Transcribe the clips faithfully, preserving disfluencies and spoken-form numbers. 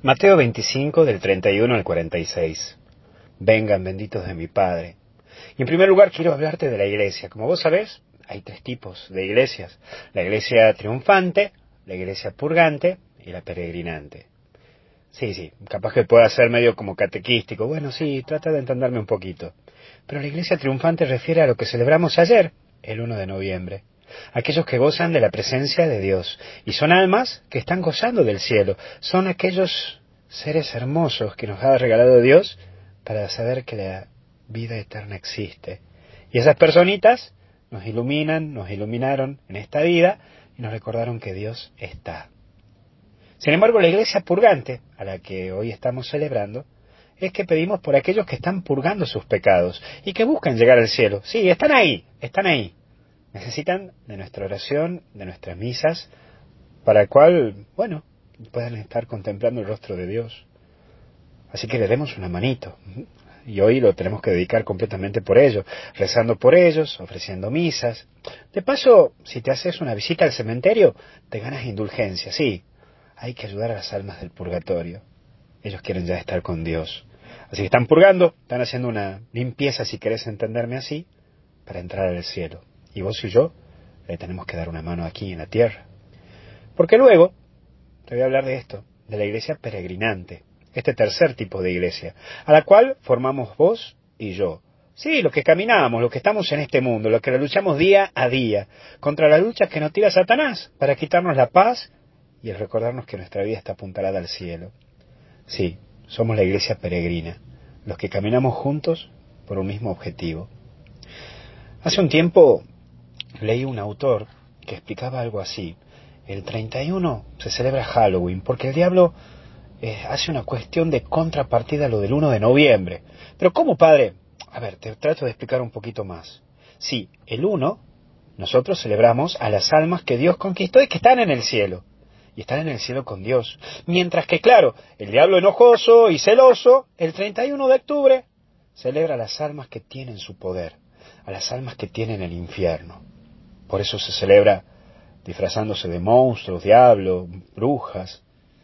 Mateo veinticinco, del treinta y uno al cuarenta y seis. Vengan, benditos de mi Padre. Y en primer lugar quiero hablarte de la iglesia. Como vos sabés, hay tres tipos de iglesias. La iglesia triunfante, la iglesia purgante y la peregrinante. Sí, sí, capaz que pueda ser medio como catequístico. Bueno, sí, trata de entenderme un poquito. Pero la iglesia triunfante refiere a lo que celebramos ayer, el uno de noviembre. Aquellos que gozan de la presencia de Dios. Y son almas que están gozando del cielo. Son aquellos seres hermosos que nos ha regalado Dios para saber que la vida eterna existe. Y esas personitas nos iluminan, nos iluminaron en esta vida y nos recordaron que Dios está. Sin embargo, la iglesia purgante, a la que hoy estamos celebrando, es que pedimos por aquellos que están purgando sus pecados y que buscan llegar al cielo. Sí, están ahí, están ahí. Necesitan de nuestra oración, de nuestras misas, para el cual, bueno, puedan estar contemplando el rostro de Dios. Así que le demos una manito. Y hoy lo tenemos que dedicar completamente por ellos, rezando por ellos, ofreciendo misas. De paso, si te haces una visita al cementerio, te ganas indulgencia, sí. Hay que ayudar a las almas del purgatorio. Ellos quieren ya estar con Dios. Así que están purgando, están haciendo una limpieza, si querés entenderme así, para entrar al cielo. Y vos y yo le tenemos que dar una mano aquí en la tierra. Porque luego, te voy a hablar de esto, de la iglesia peregrinante, este tercer tipo de iglesia, a la cual formamos vos y yo. Sí, los que caminamos, los que estamos en este mundo, los que la luchamos día a día, contra la lucha que nos tira Satanás, para quitarnos la paz y el recordarnos que nuestra vida está apuntalada al cielo. Sí, somos la iglesia peregrina, los que caminamos juntos por un mismo objetivo. Hace un tiempo leí un autor que explicaba algo así. El treinta y uno se celebra Halloween porque el diablo eh, hace una cuestión de contrapartida a lo del uno de noviembre. Pero ¿cómo, padre? A ver, te trato de explicar un poquito más. Sí, el uno, nosotros celebramos a las almas que Dios conquistó y que están en el cielo. Y están en el cielo con Dios. Mientras que, claro, el diablo enojoso y celoso, el treinta y uno de octubre, celebra a las almas que tienen su poder, a las almas que tienen el infierno. Por eso se celebra disfrazándose de monstruos, diablos, brujas.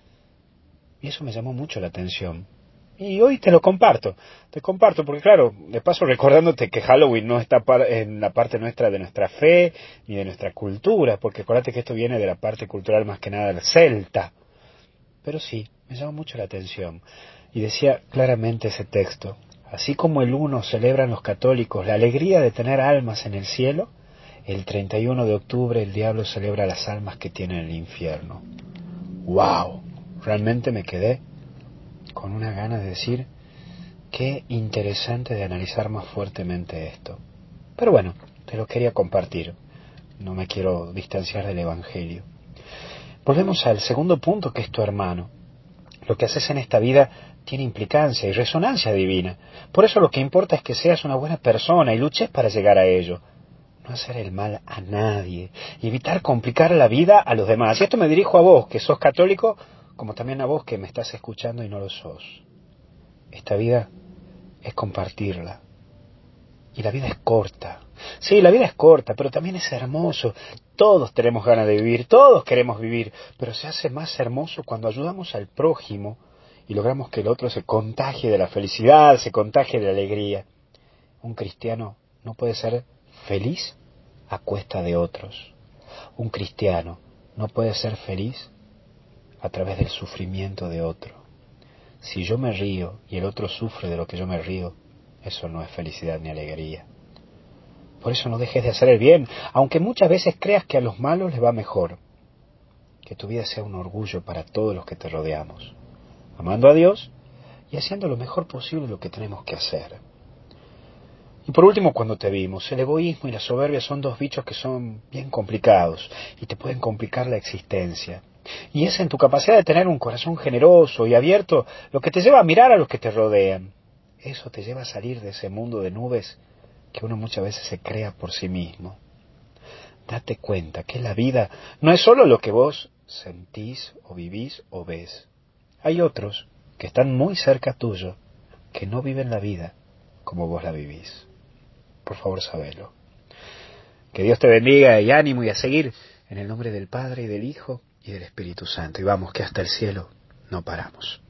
Y eso me llamó mucho la atención. Y hoy te lo comparto. Te comparto porque, claro, de paso recordándote que Halloween no está en la parte nuestra de nuestra fe ni de nuestra cultura, porque acuérdate que esto viene de la parte cultural más que nada del celta. Pero sí, me llamó mucho la atención. Y decía claramente ese texto: así como el uno celebran los católicos la alegría de tener almas en el cielo, el treinta y uno de octubre el diablo celebra las almas que tienen el infierno. ¡Wow! Realmente me quedé con una gana de decir qué interesante de analizar más fuertemente esto. Pero bueno, te lo quería compartir. No me quiero distanciar del Evangelio. Volvemos al segundo punto, que es tu hermano. Lo que haces en esta vida tiene implicancia y resonancia divina. Por eso lo que importa es que seas una buena persona y luches para llegar a ello. No hacer el mal a nadie y evitar complicar la vida a los demás. Y esto me dirijo a vos, que sos católico, como también a vos que me estás escuchando y no lo sos. Esta vida es compartirla. Y la vida es corta. Sí, la vida es corta, pero también es hermoso. Todos tenemos ganas de vivir, todos queremos vivir, pero se hace más hermoso cuando ayudamos al prójimo y logramos que el otro se contagie de la felicidad, se contagie de la alegría. Un cristiano no puede ser feliz a cuesta de otros. Un cristiano no puede ser feliz a través del sufrimiento de otro. Si yo me río y el otro sufre de lo que yo me río, eso no es felicidad ni alegría. Por eso no dejes de hacer el bien, aunque muchas veces creas que a los malos les va mejor. Que tu vida sea un orgullo para todos los que te rodeamos, amando a Dios y haciendo lo mejor posible lo que tenemos que hacer. Y por último, cuando te vimos, el egoísmo y la soberbia son dos bichos que son bien complicados y te pueden complicar la existencia. Y es en tu capacidad de tener un corazón generoso y abierto lo que te lleva a mirar a los que te rodean. Eso te lleva a salir de ese mundo de nubes que uno muchas veces se crea por sí mismo. Date cuenta que la vida no es solo lo que vos sentís o vivís o ves. Hay otros que están muy cerca tuyo que no viven la vida como vos la vivís. Por favor, sabelo. Que Dios te bendiga y ánimo y a seguir en el nombre del Padre y del Hijo y del Espíritu Santo. Y vamos, que hasta el cielo no paramos.